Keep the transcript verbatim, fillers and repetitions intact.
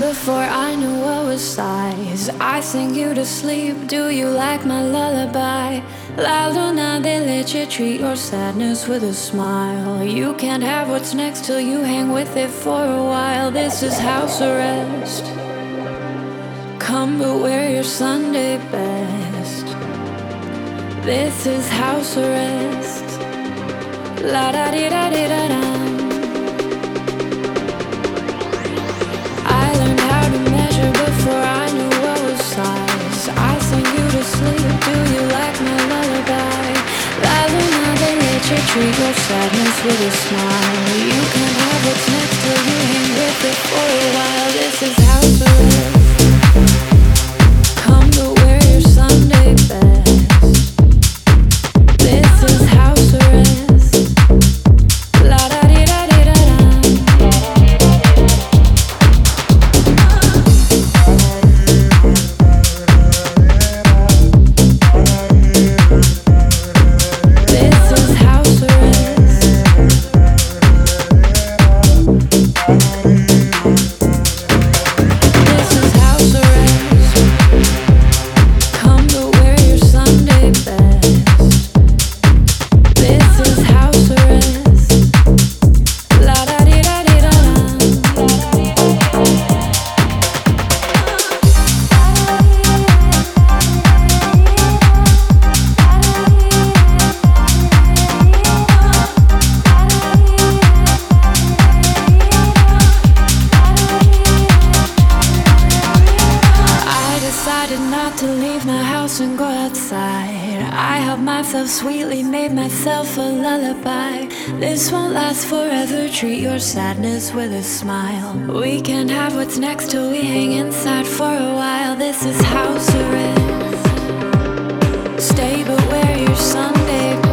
before I knew what was size. I sing you to sleep, do you like my lullaby? La luna, they let you treat your sadness with a smile. You can't have what's next till you hang with it for a while. This is house arrest. Come but wear your Sunday best. This is house arrest. La da di da di da da. I learned how to measure before I knew what was size. I sing you to sleep, do you like my lullaby? La luna, they let you treat your sadness with a smile. You can't have what's next till you hang with it for a while. This is house arrest. Come to wear your Sunday best. This is house arrest. La da di da di da da. This is house arrest. This is house arrest. Come to wear your Sunday best. This is house arrest. La da di da di da da. I decided not to leave my house and go outside. I helped myself sweetly, made myself a lullaby. This won't last forever, treat your sadness with a smile. We can't have what's next till we hang inside for a while. This is house arrest. Stay but wear your Sunday